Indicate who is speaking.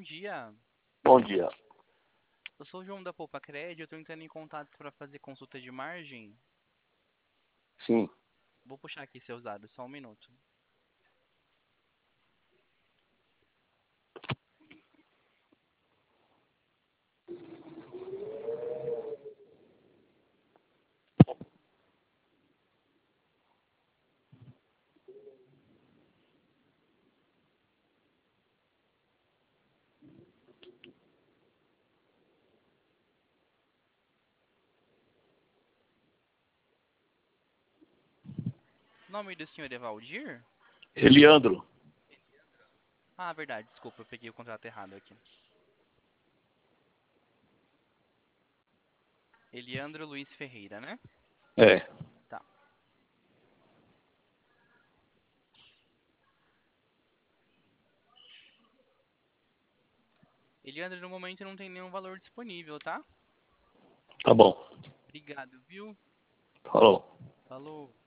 Speaker 1: dia.
Speaker 2: Bom dia.
Speaker 1: Eu sou o João da Poupa Cred, eu tô entrando em contato para fazer consulta de margem.
Speaker 2: Sim.
Speaker 1: Vou puxar aqui seus dados, só um minuto. Nome do senhor Evaldir?
Speaker 2: Eliandro.
Speaker 1: Ah, verdade, desculpa, eu peguei o contrato errado aqui. Eliandro Luiz Ferreira, né?
Speaker 2: É.
Speaker 1: Tá. Eliandro, no momento não tem nenhum valor disponível, tá?
Speaker 2: Tá bom.
Speaker 1: Obrigado, viu?
Speaker 2: Falou.
Speaker 1: Falou.